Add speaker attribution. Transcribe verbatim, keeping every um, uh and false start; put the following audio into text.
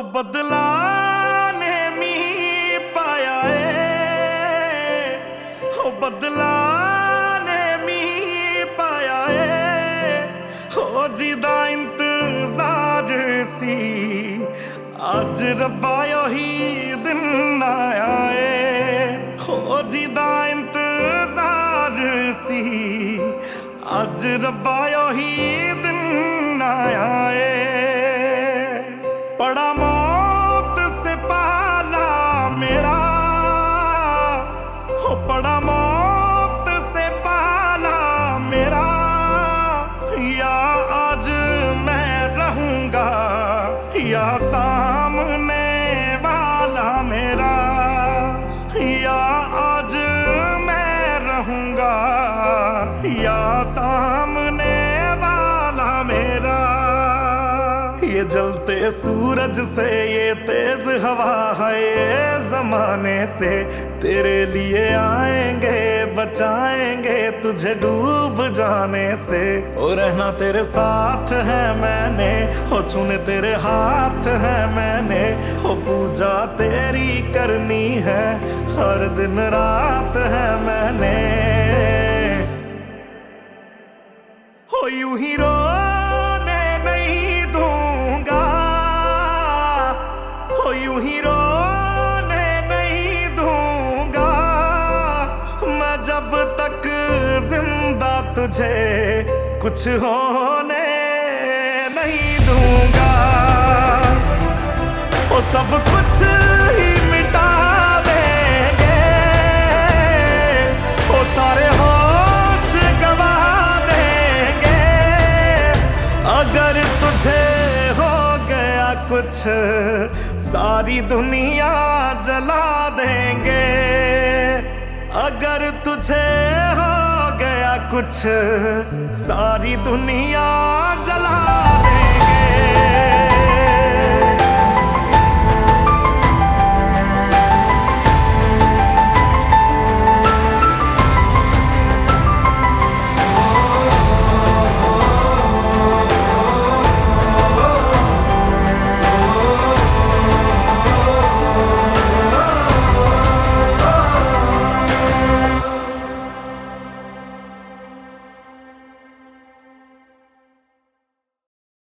Speaker 1: बदला ने मी पाया ए, हो बदला ने मी पाया ए, हो जिदा इंतजार सी अज रब्बा ही दिन आया ए, हो जिदा इंतजार सी अज रब्बा ही दिन आया ए। पड़ा मौत से पाला मेरा, हो पड़ा मौत से पाला मेरा, या आज मैं रहूंगा या सामने वाला मेरा, या आज मैं रहूंगा या सामने वाला मेरा। ये जलते सूरज से ये तेज हवा है ये जमाने से तेरे लिए आएंगे बचाएंगे तुझे डूब जाने से। ओ रहना तेरे साथ है मैंने, हो छूने तेरे हाथ है मैंने, हो पूजा तेरी करनी है हर दिन रात है मैंने। हो यूं ही रोने नहीं दूंगा, हो यूं ही रोने नहीं दूंगा, मैं जब तक जिंदा तुझे कुछ होने नहीं दूंगा। वो सब कुछ ही मिटा देंगे, वो सारे होश गवा देंगे, अगर तुझे हो गया कुछ सारी दुनिया जला देंगे, अगर तुझे हो गया कुछ सारी दुनिया जला देंगे।